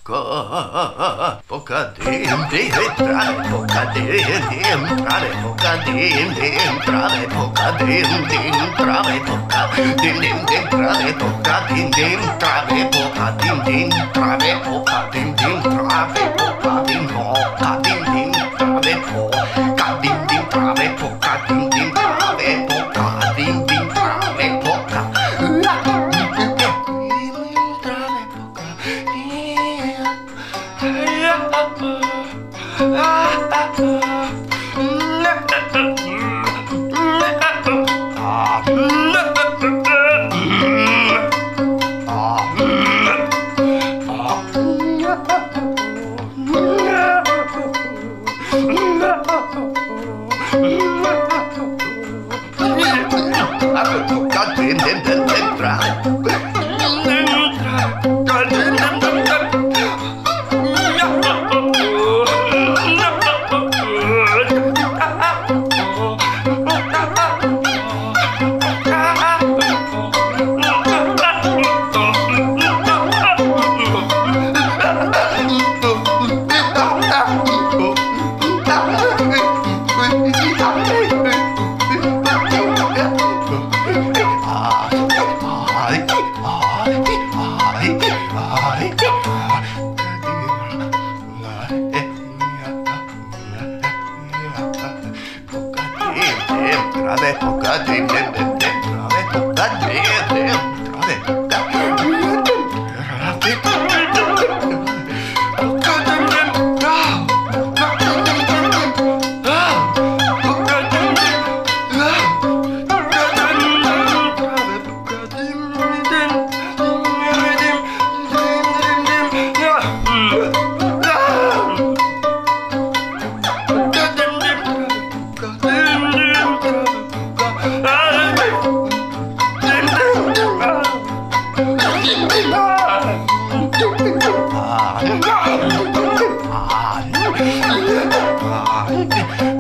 poca di entrare, poca di entrare, poca di entrare, poca di entrare, poca di entrare, poca di entrare, poca di entrare, poca di entrare, poca di entrare, poca di entrare, poca di entrare, poca di entrare, poca Ah,